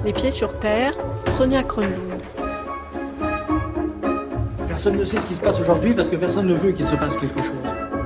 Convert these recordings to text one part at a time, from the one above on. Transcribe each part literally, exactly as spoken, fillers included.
Les pieds sur terre, Sonia Kronlund. Personne ne sait ce qui se passe aujourd'hui parce que personne ne veut qu'il se passe quelque chose.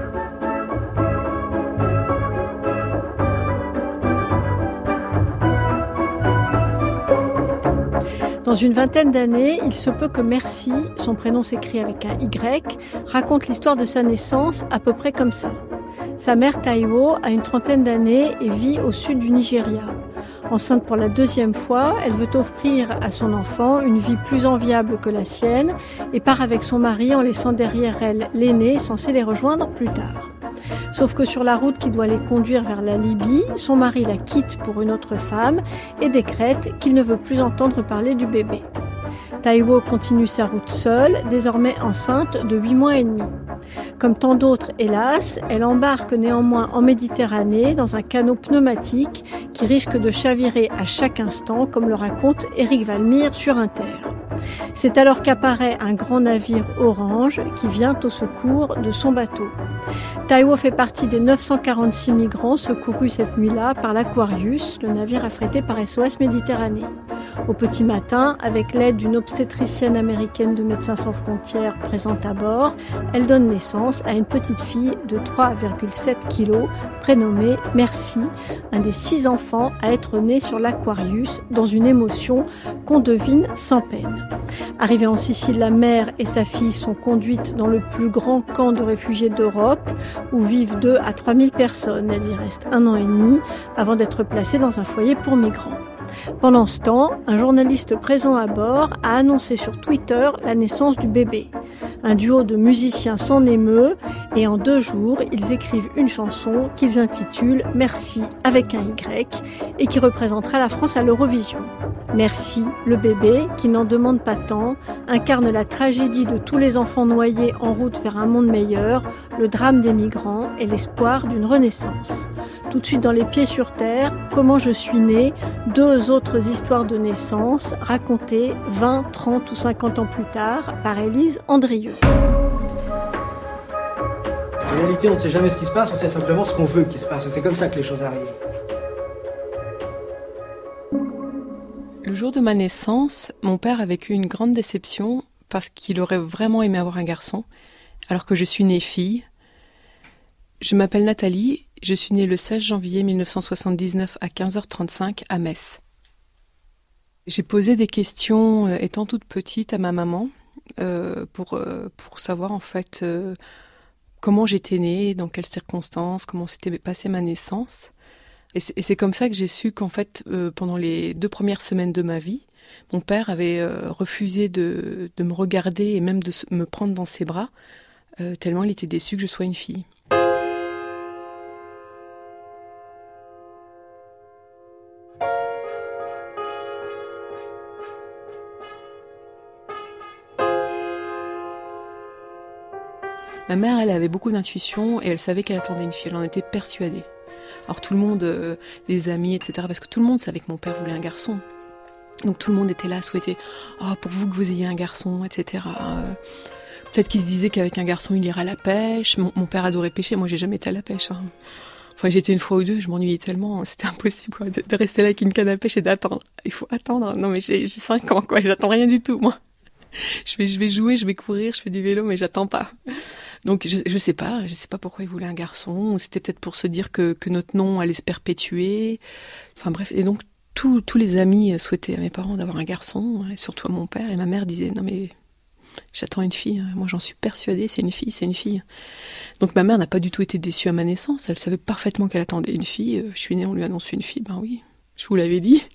Dans une vingtaine d'années, il se peut que Merci, son prénom s'écrit avec un Y, raconte l'histoire de sa naissance à peu près comme ça. Sa mère Taiwo a une trentaine d'années et vit au sud du Nigeria. Enceinte pour la deuxième fois, elle veut offrir à son enfant une vie plus enviable que la sienne et part avec son mari en laissant derrière elle l'aîné censé les rejoindre plus tard. Sauf que sur la route qui doit les conduire vers la Libye, son mari la quitte pour une autre femme et décrète qu'il ne veut plus entendre parler du bébé. Taiwo continue sa route seule, désormais enceinte de huit mois et demi. Comme tant d'autres, hélas, elle embarque néanmoins en Méditerranée dans un canot pneumatique qui risque de chavirer à chaque instant, comme le raconte Éric Valmire sur Inter. C'est alors qu'apparaît un grand navire orange qui vient au secours de son bateau. Taiwo fait partie des neuf cent quarante-six migrants secourus cette nuit-là par l'Aquarius, le navire affrété par S O S Méditerranée. Au petit matin, avec l'aide d'une obstétricienne américaine de Médecins sans frontières présente à bord, elle donne naissance à une petite fille de trois virgule sept kilos, prénommée Merci, un des six enfants à être né sur l'Aquarius, dans une émotion qu'on devine sans peine. Arrivée en Sicile, la mère et sa fille sont conduites dans le plus grand camp de réfugiés d'Europe, où vivent deux à trois mille personnes. Elles y restent un an et demi avant d'être placées dans un foyer pour migrants. Pendant ce temps, un journaliste présent à bord a annoncé sur Twitter la naissance du bébé. Un duo de musiciens s'en émeut et en deux jours, ils écrivent une chanson qu'ils intitulent « Merci » avec un Y et qui représentera la France à l'Eurovision. Merci, le bébé, qui n'en demande pas tant, incarne la tragédie de tous les enfants noyés en route vers un monde meilleur, le drame des migrants et l'espoir d'une renaissance. Tout de suite dans Les Pieds sur Terre, Comment je suis née, deux autres histoires de naissance racontées vingt, trente ou cinquante ans plus tard par Élise Andrieux. En réalité, on ne sait jamais ce qui se passe, on sait simplement ce qu'on veut qu'il se passe. Et c'est comme ça que les choses arrivent. Le jour de ma naissance, mon père a vécu une grande déception parce qu'il aurait vraiment aimé avoir un garçon, alors que je suis née fille. Je m'appelle Nathalie, je suis née le seize janvier mille neuf cent soixante-dix-neuf à quinze heures trente-cinq à Metz. J'ai posé des questions euh, étant toute petite à ma maman euh, pour, euh, pour savoir en fait euh, comment j'étais née, dans quelles circonstances, comment s'était passée ma naissance. Et c'est, et c'est comme ça que j'ai su qu'en fait, euh, pendant les deux premières semaines de ma vie, mon père avait euh, refusé de, de me regarder et même de se, me prendre dans ses bras, euh, tellement il était déçu que je sois une fille. Ma mère, elle avait beaucoup d'intuition et elle savait qu'elle attendait une fille, elle en était persuadée. Alors tout le monde, euh, les amis, et cetera, parce que tout le monde savait que mon père voulait un garçon. Donc tout le monde était là à souhaiter « Oh, pour vous que vous ayez un garçon, et cetera » euh, Peut-être qu'ils se disaient qu'avec un garçon, il ira à la pêche. Mon, mon père adorait pêcher, moi j'ai jamais été à la pêche. Hein. Enfin, j'étais une fois ou deux, je m'ennuyais tellement, c'était impossible quoi, de, de rester là avec une canne à pêche et d'attendre. Il faut attendre. Non mais j'ai, j'ai cinq ans, quoi, j'attends rien du tout, moi. Je vais, je vais jouer, je vais courir, je fais du vélo, mais j'attends pas. Donc je, je sais pas, je sais pas pourquoi il voulait un garçon. Ou c'était peut-être pour se dire que, que notre nom allait se perpétuer. Enfin bref, et donc tous, tous les amis souhaitaient à mes parents d'avoir un garçon, et surtout à mon père. Et ma mère disait non mais j'attends une fille. Moi j'en suis persuadée, c'est une fille, c'est une fille. Donc ma mère n'a pas du tout été déçue à ma naissance. Elle savait parfaitement qu'elle attendait une fille. Je suis née, on lui annonce une fille. Ben oui, je vous l'avais dit.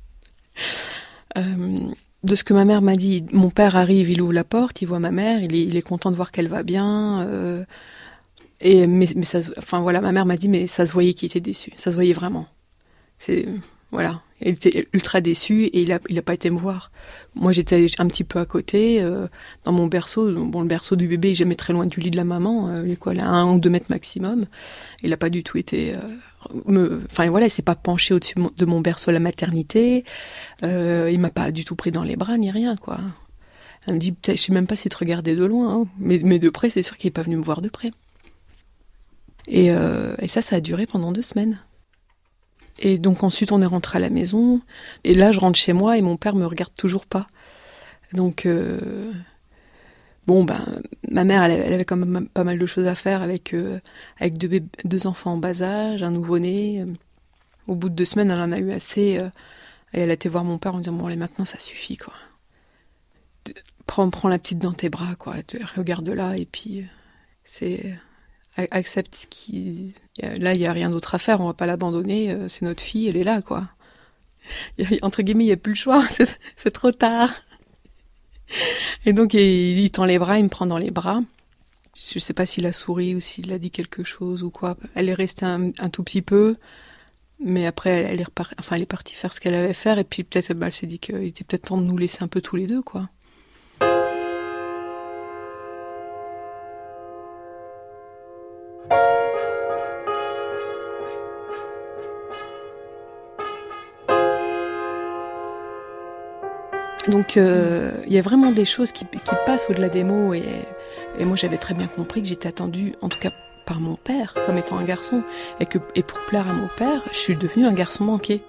Euh, De ce que ma mère m'a dit, mon père arrive, il ouvre la porte, il voit ma mère, il est, il est content de voir qu'elle va bien. Euh, et mais, mais ça, enfin voilà, ma mère m'a dit, mais ça se voyait qu'il était déçu, ça se voyait vraiment. C'est voilà, il était ultra déçu et il a, il a pas été me voir. Moi, j'étais un petit peu à côté, euh, dans mon berceau. Bon, le berceau du bébé est jamais très loin du lit de la maman, euh, il est quoi, là, un ou deux mètres maximum. Il a pas du tout été. Euh, Me, enfin voilà, il s'est pas penché au-dessus de mon berceau à la maternité, euh, il m'a pas du tout pris dans les bras ni rien quoi. Elle me dit, je sais même pas si te regarder de loin, hein. mais, mais de près c'est sûr qu'il est pas venu me voir de près. Et, euh, et ça, ça a duré pendant deux semaines. Et donc ensuite, on est rentré à la maison. Et là, je rentre chez moi et mon père me regarde toujours pas. Donc, euh, bon, ben, ma mère, elle, elle avait quand même pas mal de choses à faire avec, euh, avec deux, bébés, deux enfants en bas âge, un nouveau-né. Au bout de deux semaines, elle en a eu assez. Euh, et elle a été voir mon père en disant, bon, allez, maintenant, ça suffit, quoi. Prends, prends la petite dans tes bras, quoi. Regarde-la et puis, c'est... accepte ce qui... Là, il n'y a rien d'autre à faire, on ne va pas l'abandonner, c'est notre fille, elle est là, quoi. Entre guillemets, il n'y a plus le choix, c'est, c'est trop tard. Et donc, il, il tend les bras, il me prend dans les bras. Je ne sais pas s'il a souri ou s'il a dit quelque chose ou quoi. Elle est restée un, un tout petit peu, mais après, elle est, repart... enfin, elle est partie faire ce qu'elle avait à faire, et puis peut-être, bah, elle s'est dit qu'il était peut-être temps de nous laisser un peu tous les deux, quoi. Donc il euh, y a vraiment des choses qui, qui passent au-delà des mots et, et moi j'avais très bien compris que j'étais attendue, en tout cas par mon père, comme étant un garçon, et que et pour plaire à mon père, je suis devenue un garçon manqué.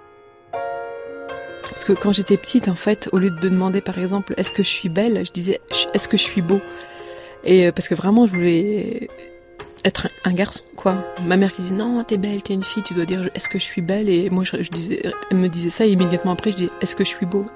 Parce que quand j'étais petite, en fait, au lieu de demander par exemple est-ce que je suis belle, je disais est-ce que je suis beau. Et parce que vraiment je voulais être un, un garçon, quoi. Ma mère qui disait non, t'es belle, t'es une fille, tu dois dire est-ce que je suis belle, et moi je, je disais, elle me disait ça et immédiatement après je disais est-ce que je suis beau.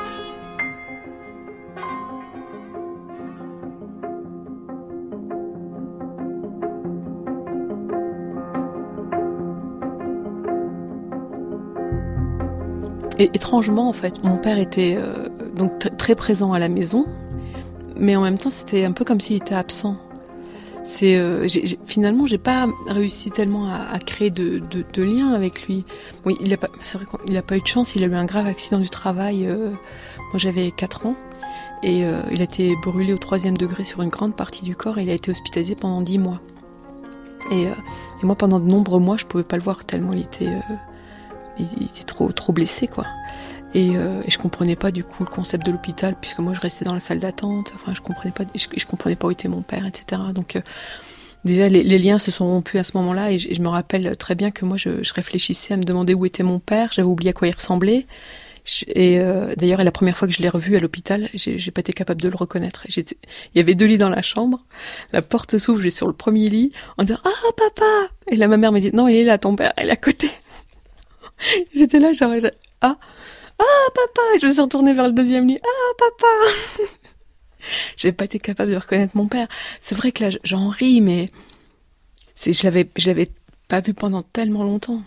Et étrangement, en fait, mon père était euh, donc t- très présent à la maison, mais en même temps, c'était un peu comme s'il était absent. C'est, euh, j'ai, j'ai, finalement, j'ai pas réussi tellement à, à créer de, de, de liens avec lui. Bon, il a pas, c'est vrai qu'il n'a pas eu de chance, il a eu un grave accident du travail. Euh, moi, j'avais quatre ans, et euh, il a été brûlé au troisième degré sur une grande partie du corps, et il a été hospitalisé pendant dix mois. Et, euh, et moi, pendant de nombreux mois, je pouvais pas le voir tellement il était... Euh, il était trop, trop blessé, quoi. Et, euh, et je comprenais pas, du coup, le concept de l'hôpital, puisque moi, je restais dans la salle d'attente. Enfin, je comprenais pas, je, je comprenais pas où était mon père, et cetera. Donc, euh, déjà, les, les liens se sont rompus à ce moment-là, et je, et je me rappelle très bien que moi, je, je réfléchissais à me demander où était mon père. J'avais oublié à quoi il ressemblait. Je, et euh, d'ailleurs, la première fois que je l'ai revu à l'hôpital, j'ai, j'ai pas été capable de le reconnaître. J'étais, il y avait deux lits dans la chambre. La porte s'ouvre, j'ai sur le premier lit, en disant « Ah, papa !» Et là, ma mère me dit « Non, il est là, ton père, il est à côté. » J'étais là, genre, ah, ah, papa! Je me suis retournée vers le deuxième lit. Ah, papa! J'ai pas été capable de reconnaître mon père. C'est vrai que là, j'en ris, mais c'est, je l'avais, je l'avais pas vu pendant tellement longtemps.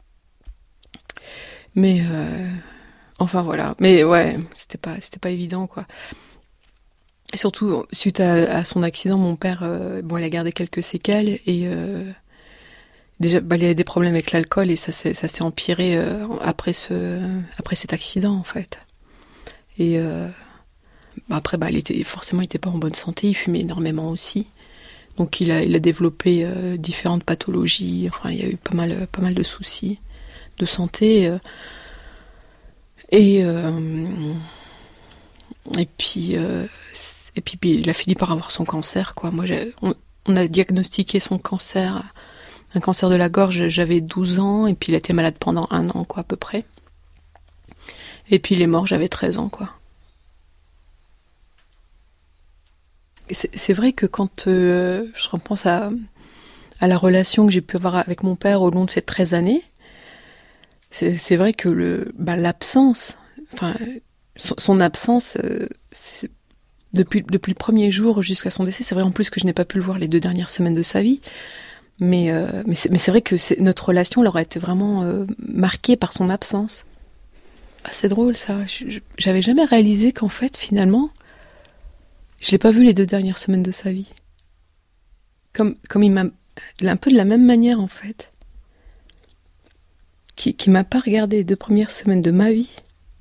Mais, euh, enfin voilà. Mais ouais, c'était pas, c'était pas évident, quoi. Et surtout, suite à, à son accident, mon père, euh, bon, il a gardé quelques séquelles et, euh, déjà, bah, il y avait des problèmes avec l'alcool et ça s'est, ça s'est empiré euh, après, ce, après cet accident, en fait. Et euh, bah, après, bah, il était, forcément, il n'était pas en bonne santé, il fumait énormément aussi. Donc, il a, il a développé euh, différentes pathologies. Enfin, il y a eu pas mal, pas mal de soucis de santé. Euh, et, euh, et, puis, euh, et puis, il a fini par avoir son cancer, quoi. Moi, j'ai, on, on a diagnostiqué son cancer... Un cancer de la gorge, j'avais douze ans, et puis il a été malade pendant un an, quoi, à peu près. Et puis il est mort, j'avais treize ans, quoi. Et c'est, c'est vrai que quand euh, je repense à, à la relation que j'ai pu avoir avec mon père au long de ces treize années, c'est, c'est vrai que le, bah, l'absence, enfin, son, son absence, euh, c'est, depuis, depuis le premier jour jusqu'à son décès, c'est vrai en plus que je n'ai pas pu le voir les deux dernières semaines de sa vie. Mais, euh, mais, c'est, mais c'est vrai que c'est, notre relation elle aurait été vraiment euh, marquée par son absence. Ah, c'est drôle ça. Je, je, j'avais jamais réalisé qu'en fait, finalement, je l'ai pas vu les deux dernières semaines de sa vie. Comme, comme il m'a... Un peu de la même manière, en fait. Qui, qui m'a pas regardé les deux premières semaines de ma vie.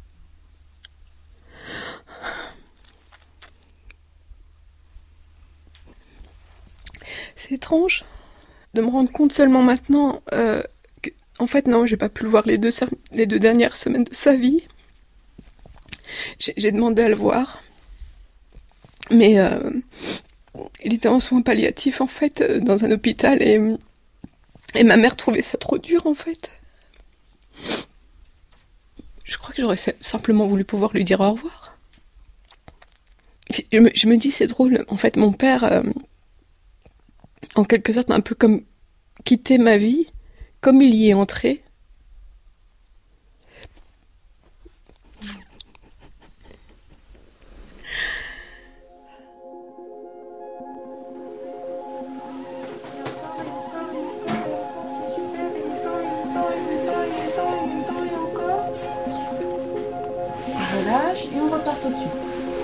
C'est étrange de me rendre compte seulement maintenant euh, que, en fait, non, j'ai pas pu le voir les deux, les deux dernières semaines de sa vie. J'ai, j'ai demandé à le voir, mais euh, il était en soins palliatifs, en fait, dans un hôpital, et, et ma mère trouvait ça trop dur, en fait. j'aurais simplement voulu pouvoir lui dire au revoir. Je me, je me dis, c'est drôle, en fait, mon père, euh, en quelque sorte, un peu comme quitté ma vie, comme il y est entré. Relâche et on repart tout de suite.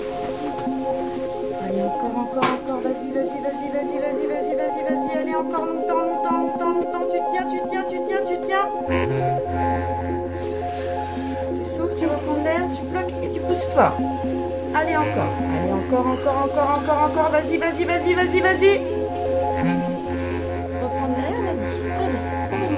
Allez, encore, encore, encore, vas-y, vas-y, vas-y, vas-y, vas-y, vas-y, vas-y, vas-y, allez, encore longtemps, longtemps, longtemps, longtemps, tu tiens, tu tiens, tu tiens, tu tiens. Tu souffles, tu reprends l'air, tu bloques et tu pousses fort. Allez, encore, allez, encore, encore, encore, encore, encore, vas-y, vas-y, vas-y, vas-y, vas-y. Reprends l'air, vas-y, allez, allez.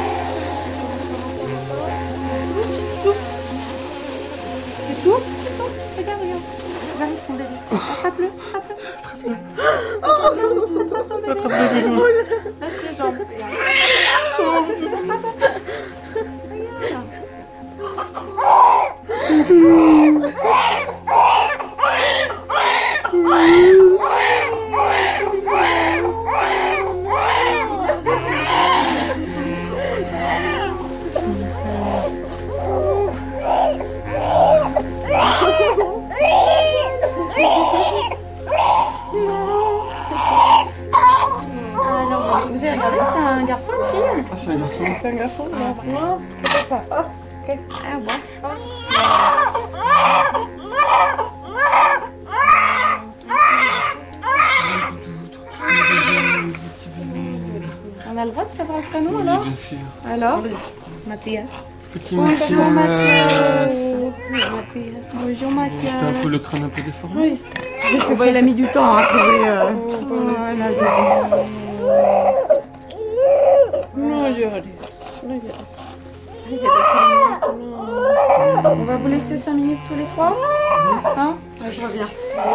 Souffle. Tu souffles, tu souffles, regarde, regarde. J'arrive ton bébé. Attrape-le, attrape-le. Attrape-le. Attrape-le. Attrape-le. Lâche les jambes. Regarde. Vous avez regardé, c'est un garçon ou une fille? Ah, c'est un garçon. C'est un garçon, non, non, c'est pas ça. Oh, ok, ah, bon. Oh. On a le droit de savoir le prénom alors? Oui, bien sûr. Alors? Mathias. Petit Bonjour Mathias. Mathias. Bonjour Mathias. T'as un peu le crâne un peu déformé. Oui. C'est vrai, il a mis du temps à trouver. Euh... Oh, elle a dit. Non, on va vous laisser cinq minutes tous les trois. Hein? Ouais, je reviens.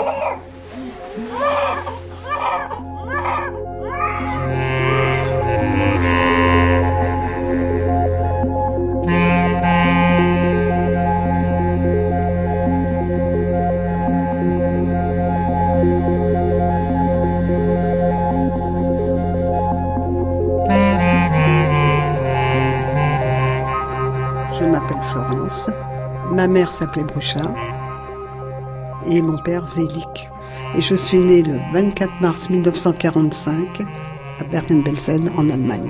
Je m'appelle Florence, ma mère s'appelait Bruchat et mon père Zélik. Et je suis née le vingt-quatre mars mille neuf cent quarante-cinq à Bergen-Belsen en Allemagne.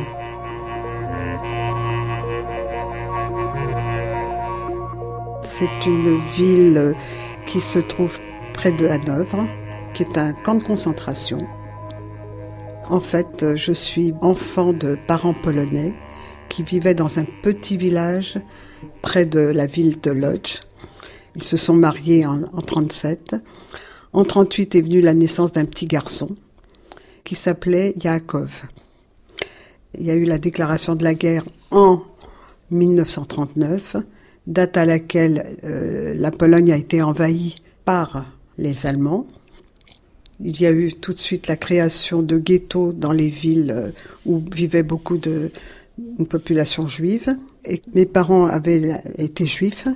C'est une ville qui se trouve près de Hanovre, qui est un camp de concentration. En fait, je suis enfant de parents polonais qui vivaient dans un petit village près de la ville de Lodz. Ils se sont mariés en, en trente-sept. En trente-huit est venue la naissance d'un petit garçon qui s'appelait Yaakov. Il y a eu la déclaration de la guerre en mille neuf cent trente-neuf, date à laquelle euh, la Pologne a été envahie par les Allemands. Il y a eu tout de suite la création de ghettos dans les villes euh, où vivait beaucoup de une population juive. Et mes parents avaient été juifs.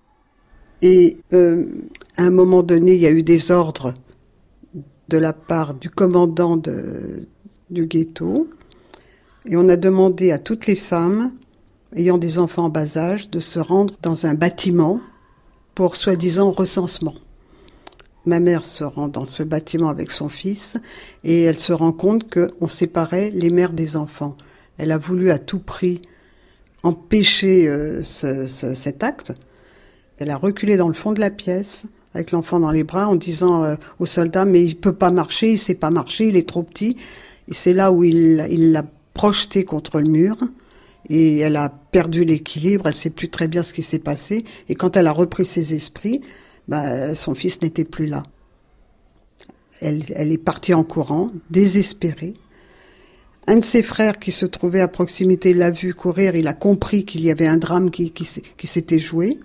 Et euh, à un moment donné, il y a eu des ordres de la part du commandant de, du ghetto. Et on a demandé à toutes les femmes ayant des enfants en bas âge de se rendre dans un bâtiment pour soi-disant recensement. Ma mère se rend dans ce bâtiment avec son fils et elle se rend compte qu'on séparait les mères des enfants. Elle a voulu à tout prix empêcher euh, ce, ce, cet acte. Elle a reculé dans le fond de la pièce avec l'enfant dans les bras en disant euh, aux soldats « mais il peut pas marcher, il sait pas marcher, il est trop petit ». Et c'est là où il, il l'a projeté contre le mur et elle a perdu l'équilibre, elle sait plus très bien ce qui s'est passé. Et quand elle a repris ses esprits, bah, son fils n'était plus là. Elle, elle est partie en courant, désespérée. Un de ses frères qui se trouvait à proximité l'a vu courir, il a compris qu'il y avait un drame qui, qui, qui s'était joué.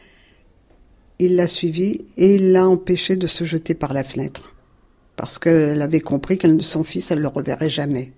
Il l'a suivi et il l'a empêché de se jeter par la fenêtre. Parce qu'elle avait compris que son fils, elle ne le reverrait jamais.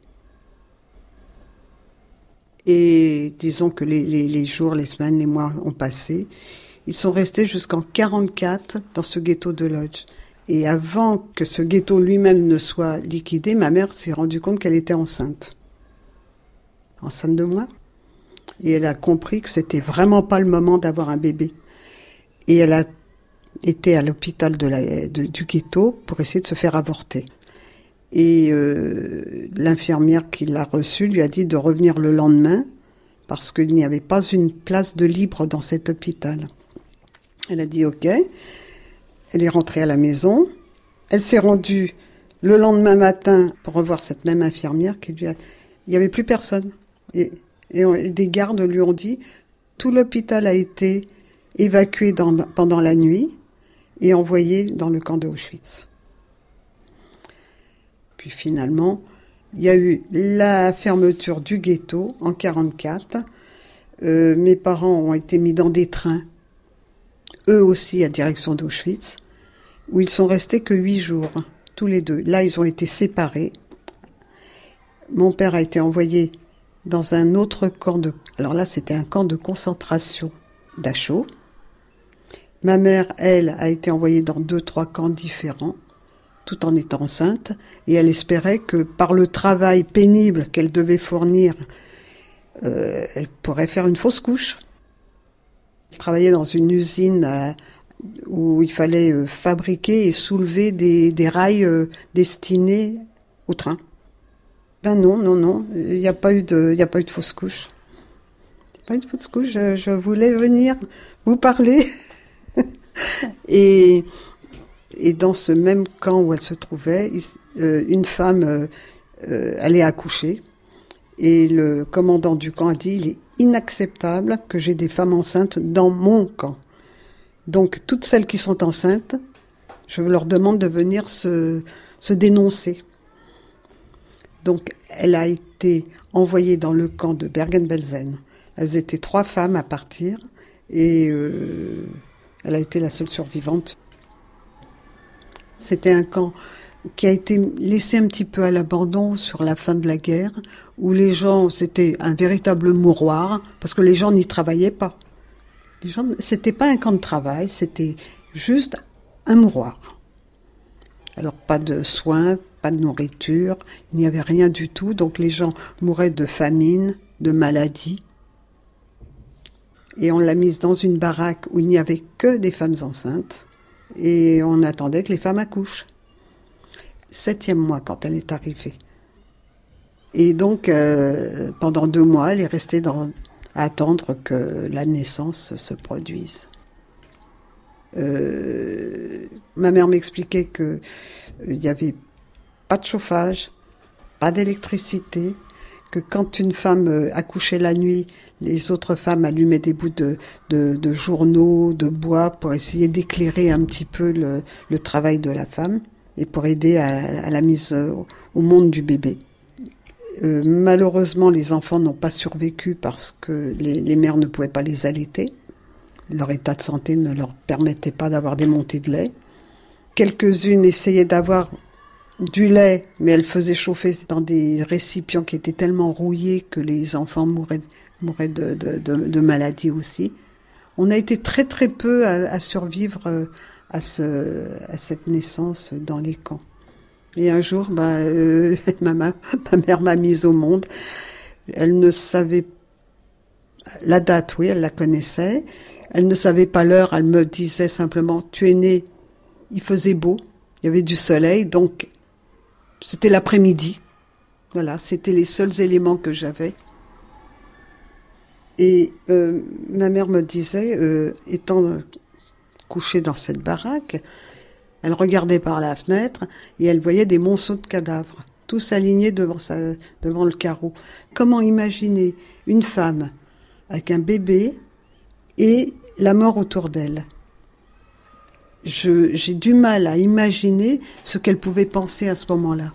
Et disons que les, les, les jours, les semaines, les mois ont passé. Ils sont restés jusqu'en quarante-quatre dans ce ghetto de Lodz. Et avant que ce ghetto lui-même ne soit liquidé, ma mère s'est rendue compte qu'elle était enceinte. Enceinte de moi. Et elle a compris que c'était vraiment pas le moment d'avoir un bébé. Et elle a été à l'hôpital de la, de, du ghetto pour essayer de se faire avorter. Et euh, l'infirmière qui l'a reçue lui a dit de revenir le lendemain parce qu'il n'y avait pas une place de libre dans cet hôpital. Elle a dit OK. Elle est rentrée à la maison. Elle s'est rendue le lendemain matin pour revoir cette même infirmière qui lui a... Il n'y avait plus personne. Et, et, et des gardes lui ont dit tout l'hôpital a été évacué dans, pendant la nuit et envoyé dans le camp de Auschwitz. Puis finalement, il y a eu la fermeture du ghetto en quarante-quatre. Euh, mes parents ont été mis dans des trains, eux aussi à direction d'Auschwitz, où ils sont restés que huit jours, tous les deux. Là, ils ont été séparés. Mon père a été envoyé dans un autre camp de... Alors là, c'était un camp de concentration d'Achau. Ma mère, elle, a été envoyée dans deux, trois camps différents, tout en étant enceinte, et elle espérait que par le travail pénible qu'elle devait fournir, euh, elle pourrait faire une fausse couche. Elle travaillait dans une usine à, où il fallait euh, fabriquer et soulever des, des rails euh, destinés au train. Ben non, non, non, il n'y a pas eu de, il n'y a pas eu de fausse couche. Il n'y a pas eu de fausse couche, je, je voulais venir vous parler. et, et dans ce même camp où elle se trouvait, euh, une femme euh, euh, allait accoucher. Et le commandant du camp a dit, il est inacceptable que j'ai des femmes enceintes dans mon camp. Donc, toutes celles qui sont enceintes, je leur demande de venir se, se dénoncer. Donc, elle a été envoyée dans le camp de Bergen-Belsen. Elles étaient trois femmes à partir et euh, elle a été la seule survivante. C'était un camp qui a été laissé un petit peu à l'abandon sur la fin de la guerre, où les gens, c'était un véritable mouroir, parce que les gens n'y travaillaient pas. Les gens, c'était pas un camp de travail, c'était juste un mouroir. Alors pas de soins, pas de nourriture, il n'y avait rien du tout, donc les gens mouraient de famine, de maladie. Et on l'a mise dans une baraque où il n'y avait que des femmes enceintes, et on attendait que les femmes accouchent. Septième mois quand elle est arrivée. Et donc, euh, pendant deux mois, elle est restée dans, à attendre que la naissance se produise. Euh, ma mère m'expliquait qu'il n'y euh, avait pas de chauffage, pas d'électricité, que quand une femme euh, accouchait la nuit, les autres femmes allumaient des bouts de, de, de journaux, de bois, pour essayer d'éclairer un petit peu le, le travail de la femme et pour aider à, à la mise au monde du bébé. Euh, malheureusement, les enfants n'ont pas survécu parce que les, les mères ne pouvaient pas les allaiter. Leur état de santé ne leur permettait pas d'avoir des montées de lait. Quelques-unes essayaient d'avoir du lait, mais elles faisaient chauffer dans des récipients qui étaient tellement rouillés que les enfants mouraient, mouraient de, de, de, de maladies aussi. On a été très très peu à, à survivre à, ce, à cette naissance dans les camps. Et un jour, bah, euh, ma, ma, ma mère m'a mise au monde. Elle ne savait la date, oui, elle la connaissait. Elle ne savait pas l'heure, elle me disait simplement, tu es née, il faisait beau, il y avait du soleil, donc c'était l'après-midi. Voilà, c'était les seuls éléments que j'avais. Et euh, ma mère me disait, euh, étant couchée dans cette baraque, elle regardait par la fenêtre et elle voyait des monceaux de cadavres, tous alignés devant, sa, devant le carreau. Comment imaginer une femme avec un bébé et la mort autour d'elle? Je, j'ai du mal à imaginer ce qu'elle pouvait penser à ce moment-là.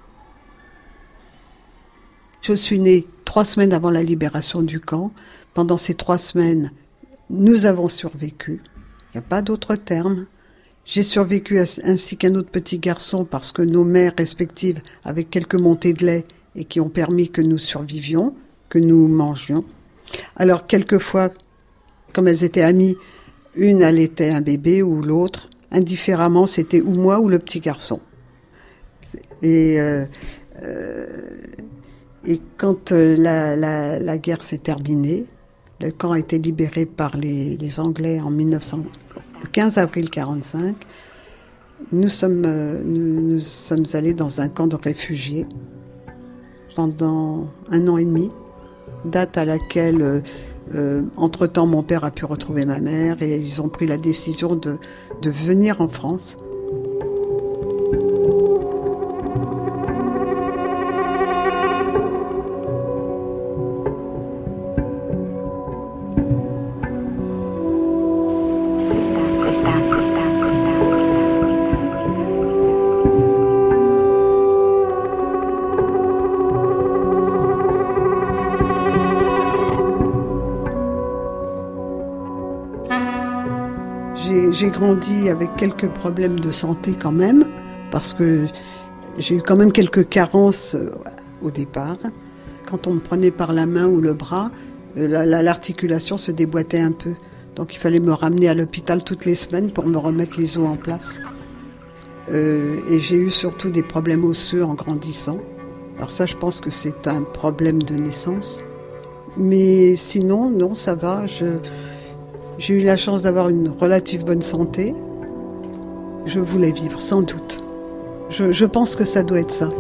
Je suis née trois semaines avant la libération du camp. Pendant ces trois semaines, nous avons survécu. Il n'y a pas d'autre terme. J'ai survécu ainsi qu'un autre petit garçon parce que nos mères respectives avaient quelques montées de lait et qui ont permis que nous survivions, que nous mangions. Alors quelquefois, comme elles étaient amies, une allaitait un bébé ou l'autre. Indifféremment, c'était ou moi ou le petit garçon. Et, euh, euh, et quand euh, la, la, la guerre s'est terminée, le camp a été libéré par les, les Anglais en mille neuf cents, le quinze avril quarante-cinq. Nous sommes, euh, nous, nous sommes allés dans un camp de réfugiés pendant un an et demi, date à laquelle, euh, euh, entre-temps, mon père a pu retrouver ma mère et ils ont pris la décision de, de venir en France. J'ai grandi avec quelques problèmes de santé quand même, parce que j'ai eu quand même quelques carences au départ. Quand on me prenait par la main ou le bras, la, la, l'articulation se déboîtait un peu. Donc il fallait me ramener à l'hôpital toutes les semaines pour me remettre les os en place. Euh, et j'ai eu surtout des problèmes osseux en grandissant. Alors ça, je pense que c'est un problème de naissance. Mais sinon, non, ça va. Je... J'ai eu la chance d'avoir une relative bonne santé. Je voulais vivre, sans doute. Je, je pense que ça doit être ça.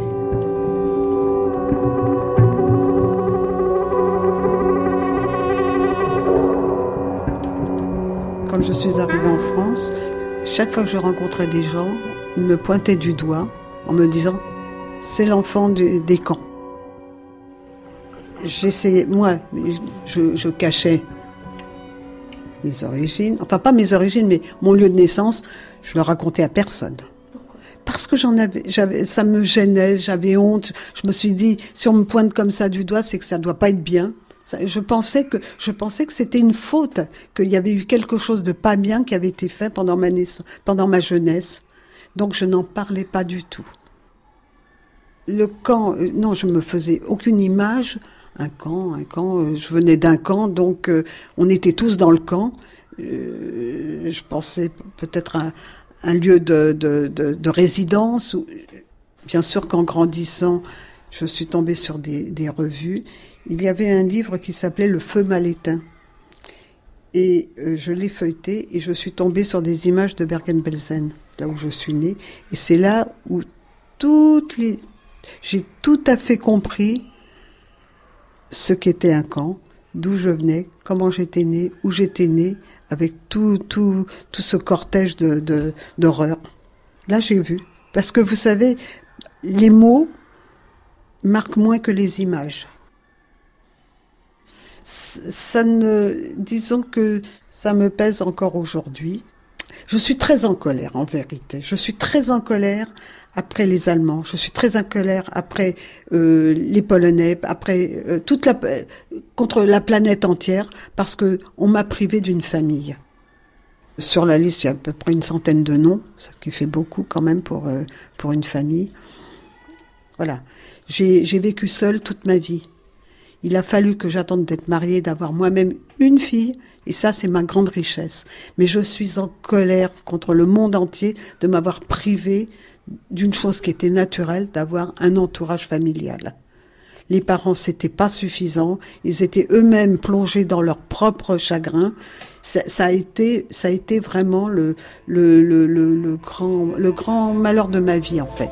Quand je suis arrivée en France, chaque fois que je rencontrais des gens, ils me pointaient du doigt en me disant « c'est l'enfant de, des camps ». J'essayais, moi, je, je cachais mes origines, enfin pas mes origines, mais mon lieu de naissance, je le racontais à personne. Pourquoi ? Parce que j'en avais, j'avais, ça me gênait, j'avais honte. Je me suis dit, si on me pointe comme ça du doigt, c'est que ça doit pas être bien. Ça, je pensais que, je pensais que c'était une faute, qu'il y avait eu quelque chose de pas bien qui avait été fait pendant ma naissance, pendant ma jeunesse. Donc je n'en parlais pas du tout. Le camp, euh, non, je me faisais aucune image. Un camp, un camp, euh, je venais d'un camp, donc euh, on était tous dans le camp. Euh, je pensais peut-être à un, un lieu de, de, de, de résidence. Où, bien sûr qu'en grandissant, je suis tombée sur des, des revues. Il y avait un livre qui s'appelait « Le feu mal éteint ». Et euh, je l'ai feuilleté et je suis tombée sur des images de Bergen-Belsen, là où je suis née. Et c'est là où toutes les... j'ai tout à fait compris ce qu'était un camp, d'où je venais, comment j'étais née, où j'étais née, avec tout, tout, tout ce cortège de, de, d'horreur. Là, j'ai vu. Parce que vous savez, les mots marquent moins que les images. Ça ne, disons que ça me pèse encore aujourd'hui. Je suis très en colère, en vérité. Je suis très en colère après les Allemands. Je suis très en colère après euh, les Polonais, après euh, toute la euh, contre la planète entière, parce que on m'a privé d'une famille. Sur la liste, il y a à peu près une centaine de noms, ce qui fait beaucoup quand même pour euh, pour une famille. Voilà. J'ai j'ai vécu seule toute ma vie. Il a fallu que j'attende d'être mariée, d'avoir moi-même une fille, et ça, c'est ma grande richesse. Mais je suis en colère contre le monde entier de m'avoir privée d'une chose qui était naturelle, d'avoir un entourage familial. Les parents, c'était pas suffisant. Ils étaient eux-mêmes plongés dans leur propre chagrin. Ça, ça a été, ça a été vraiment le, le, le, le, le grand, le grand malheur de ma vie, en fait.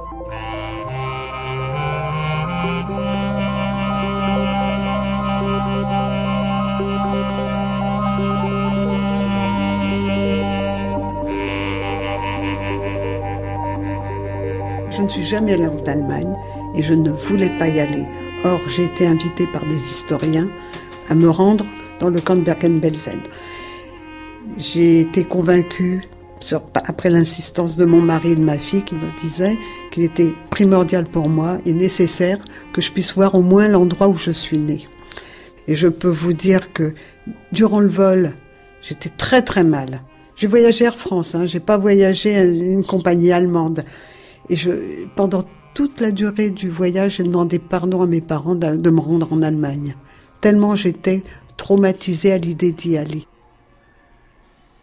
Je ne suis jamais allée en Allemagne et je ne voulais pas y aller. Or, j'ai été invitée par des historiens à me rendre dans le camp de Bergen-Belsen. J'ai été convaincue, sur, après l'insistance de mon mari et de ma fille, qui me disaient qu'il était primordial pour moi et nécessaire que je puisse voir au moins l'endroit où je suis née. Et je peux vous dire que durant le vol, j'étais très très mal. J'ai voyagé Air France, hein, j'ai pas voyagé à une compagnie allemande. Et je, pendant toute la durée du voyage, j'ai demandé pardon à mes parents de, de me rendre en Allemagne. Tellement j'étais traumatisée à l'idée d'y aller.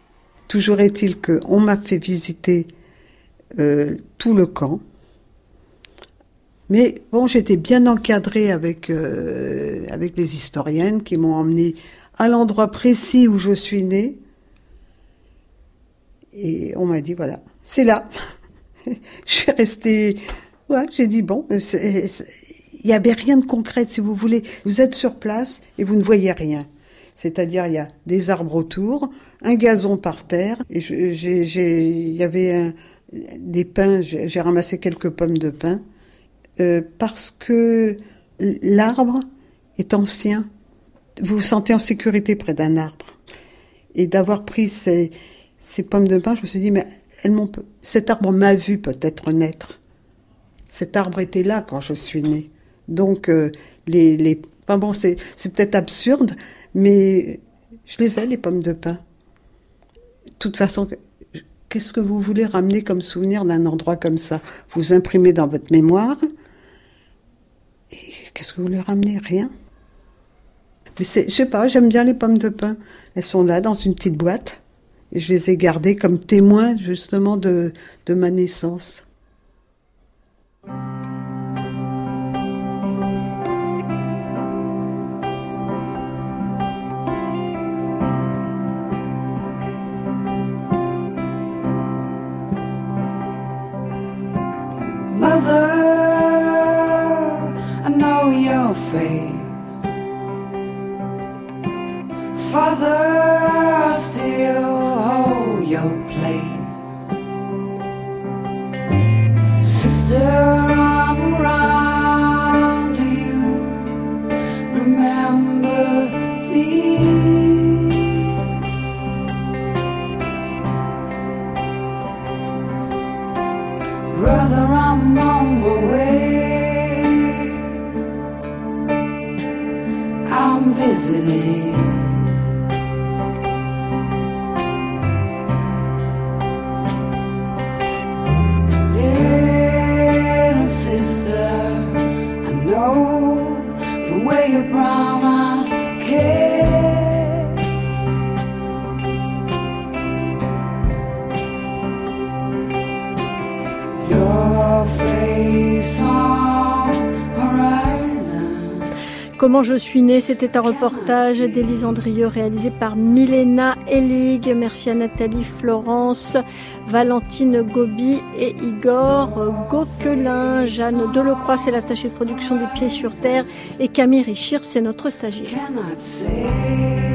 Toujours est-il qu'on m'a fait visiter euh, tout le camp. Mais bon, j'étais bien encadrée avec, euh, avec les historiennes qui m'ont emmenée à l'endroit précis où je suis née. Et on m'a dit, voilà, c'est là. Je suis restée... Ouais, j'ai dit, bon, c'est, c'est, il n'y avait rien de concret, si vous voulez. Vous êtes sur place et vous ne voyez rien. C'est-à-dire, il y a des arbres autour, un gazon par terre. Et je, j'ai, j'ai, il y avait un, des pins, j'ai, j'ai ramassé quelques pommes de pin. Euh, parce que l'arbre est ancien. Vous vous sentez en sécurité près d'un arbre. Et d'avoir pris ces, ces pommes de pin, je me suis dit, mais elles m'ont, cet arbre m'a vu peut-être naître. Cet arbre était là quand je suis née. Donc, euh, les, les, enfin bon, c'est, c'est peut-être absurde, mais je les ai, les pommes de pin. De toute façon, qu'est-ce que vous voulez ramener comme souvenir d'un endroit comme ça? Vous imprimez dans votre mémoire. Et qu'est-ce que vous voulez ramener? Rien. Mais c'est, je sais pas, j'aime bien les pommes de pin. Elles sont là dans une petite boîte. Et je les ai gardées comme témoins, justement, de, de ma naissance. Mother, I know your face. Father, I still hold your place. Sister, I'm around. Do you remember me? Brother, I'm on my way. I'm visiting. Little sister, I know from where your brown eyes care. Your face on horizon. Comment je suis née, c'était un reportage d'Élise Andrieux réalisé par Milena Ellig. Merci à Nathalie Florence, Valentine Gobi et Igor Gauquelin. Jeanne Delecroix, c'est l'attachée de production des Pieds sur Terre. Et Camille Richir, c'est notre stagiaire. Cannot say